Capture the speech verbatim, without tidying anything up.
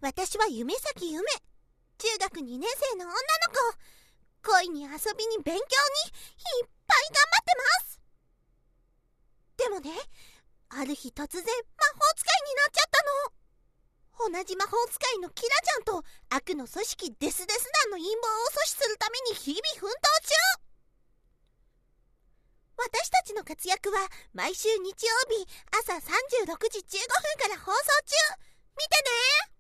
私は夢咲ゆめ。中学にねん生の女の子。恋に遊びに勉強にいっぱい頑張ってます。でもね、ある日突然魔法使いになっちゃったの。同じ魔法使いのキラちゃんと悪の組織デスデス団の陰謀を阻止するために日々奮闘中。私たちの活躍は毎週日曜日朝さんじゅうろくじじゅうごふんから放送中。見てね。